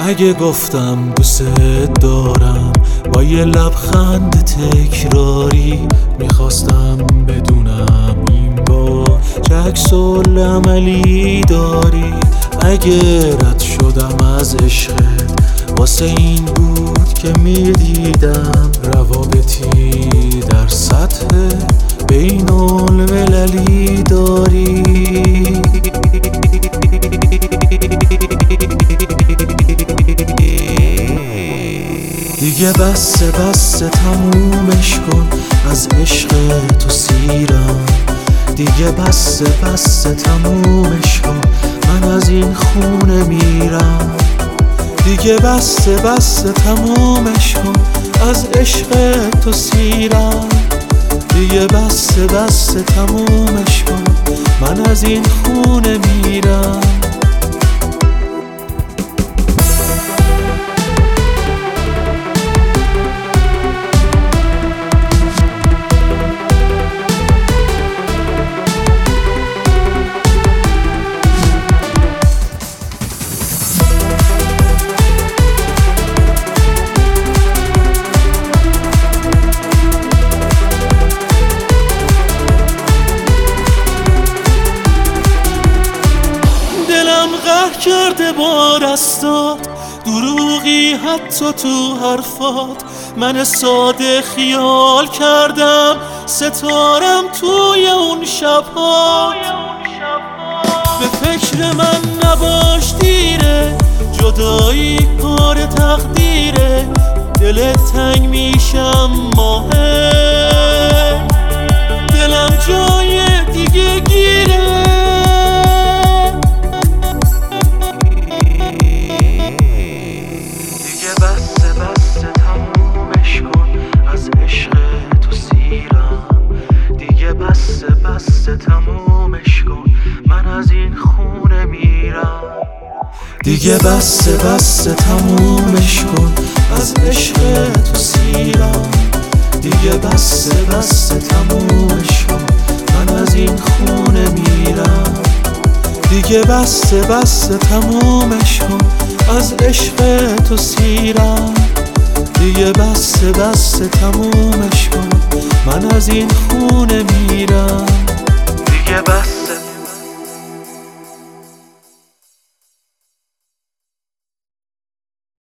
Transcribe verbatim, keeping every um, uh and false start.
اگه گفتم دوست دارم با یه لبخند تکراری، میخواستم بدونم این بار چه عکس‌العملی داری. اگه رد شدم از عشقت واسه این بود که میدیدم روابطی در سطح بین المللی داری. دیگه بسه بسه تمومش کن، از عشق تو سیرم. دیگه بسه بسه تمومش کن، من از این خونه میرم. دیگه بسه بسه تمومش کن، از عشق تو سیرم. دیگه بسه بسه تمومش کن، من از این خونه میرم. کرده با دستات دروغی حتی تو حرفات. من ساده خیال کردم ستارم توی اون شب‌ها. به فکر من نباش دیره، جدایی کار تقدیره. دلت تنگ میشم ماهه، دلم جای دیگه گیره. تمومش کن، من از این خونه میرم. دیگه بسه بسه تمومش کن، از عشق تو سیرم. دیگه بسه بسه تمومش کن، من از این خونه میرم. دیگه بسه بسه تمومش کن، از عشق تو سیرم. دیگه بسه بسه تمومش کن، من از این خونه میرم. دیگه بس